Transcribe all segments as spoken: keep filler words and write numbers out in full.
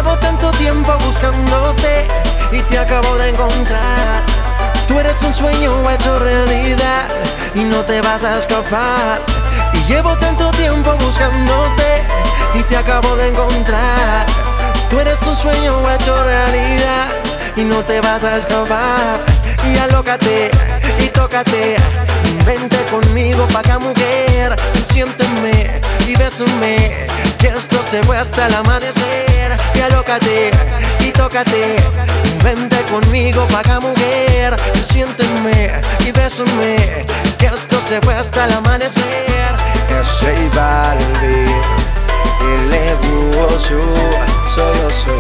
Llevo tanto tiempo buscándote y te acabo de encontrar. Tú eres un sueño hecho realidad y no te vas a escapar. Y llevo tanto tiempo buscándote y te acabo de encontrar. Tú eres un sueño hecho realidad y no te vas a escapar. Y alócate y tócate, vente conmigo pa' acá, mujer. Siénteme y bésame, que esto se fue hasta el amanecer. Y alócate y tócate, vente conmigo pa' acá, mujer. Siénteme y bésame, que esto se fue hasta el amanecer. Es J Balvin, el egoso, soy yo, soy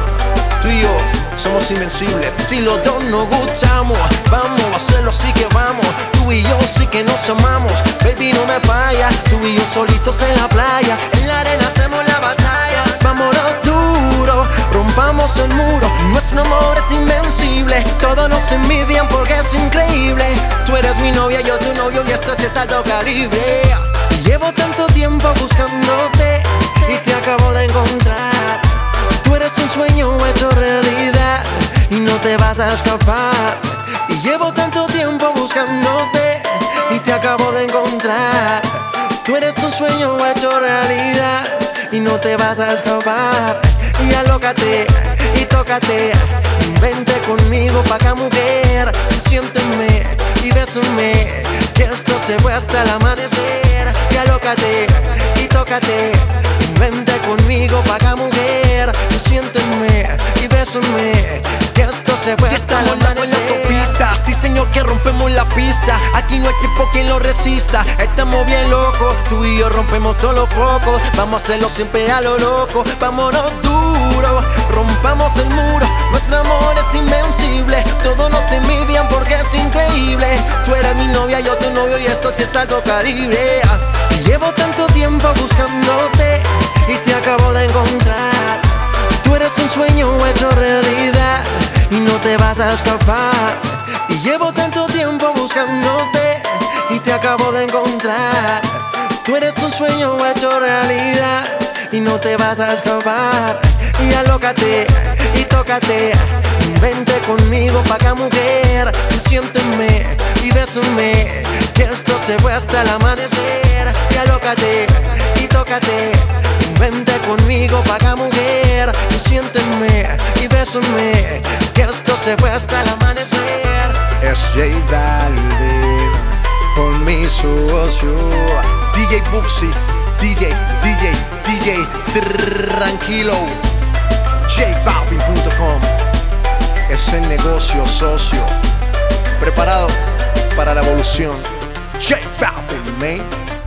yo. Tú y yo somos invencibles. Si los dos nos gustamos, vamos a hacerlo, así que vamos. Tú y yo sí que nos amamos. Baby, no me vayas. Tú y yo solitos en la playa, en la arena hacemos la batalla. Vámonos duro, rompamos el muro. Nuestro amor es invencible. Todos nos envidian porque es increíble. Tú eres mi novia, yo tu novio, y esto es alto calibre. Llevo tanto tiempo buscándote y te acabo de encontrar. Tú eres un sueño hecho realidad y no te vas a escapar. Y llevo tanto tiempo buscándote y te acabo de encontrar. Tú eres un sueño hecho realidad y no te vas a escapar. Y alócate y tócate, vente conmigo pa' acá, mujer. Siénteme y bésame, que esto se fue hasta el amanecer. Y alócate y tócate, vente conmigo pa' acá, mujer. Siénteme y bésame, que esto se fue hasta el amanecer. En la autopista, sí señor, que rompemos la pista. Aquí no hay tipo quien lo resista. Estamos bien locos, tú y yo rompemos todos los focos. Vamos a hacerlo siempre a lo loco. Vámonos duro, rompamos el muro. Nuestro amor es invencible. Todos nos envidian porque es increíble. Tú eres mi novia, yo tu novio, y esto sí es algo caribe. Llevo tanto tiempo buscándote y te acabo de encontrar. Tú eres un sueño hecho realidad y no te vas a escapar. Y llevo tanto tiempo buscándote y te acabo de encontrar. Tú eres un sueño hecho realidad y no te vas a escapar. Y alócate y tócate, vente conmigo pa' acá, mujer. Siénteme y bésame, que esto se fue hasta el amanecer. Y alócate y tócate, vente conmigo pa' acá, mujer. Siénteme y bésame, que esto se fue hasta el amanecer. Es J Balvin, con mi socio D J Buxi, D J, D J, D J, tranquilo. J Balvin punto com es el negocio, socio. Preparado para la evolución. J Balvin, man.